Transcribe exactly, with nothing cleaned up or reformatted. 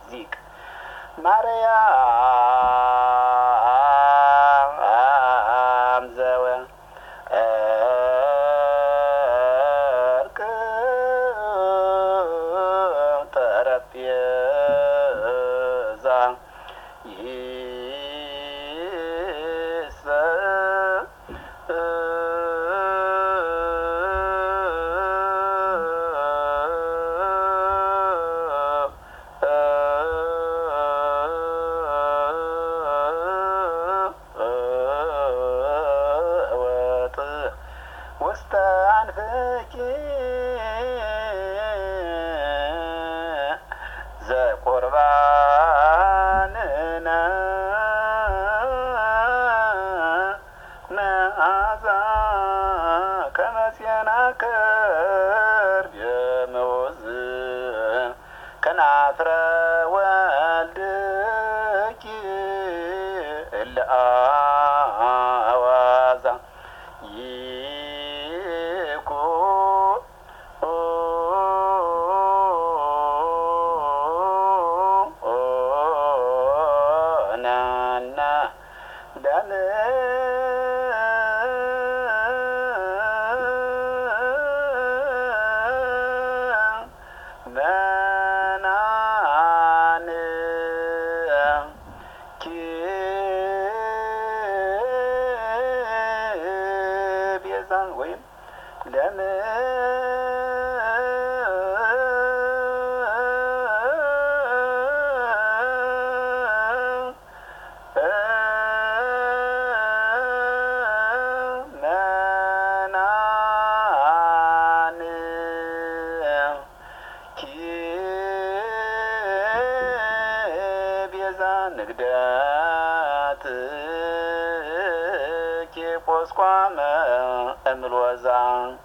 ዚቅ ማርያም ዘወ እርቅ ጠረጴዛ ይሰ ውስተ አንፍኪ ዘቁርባንነ መዓዛ ከመ ፄና ከርቤ መውዝ ከናፍረ ወልድኪ እለ አዋዛ ደም መናን ቤዛ ወይም ለም ንግደት ኬ ጶስቋመ እምሎዛ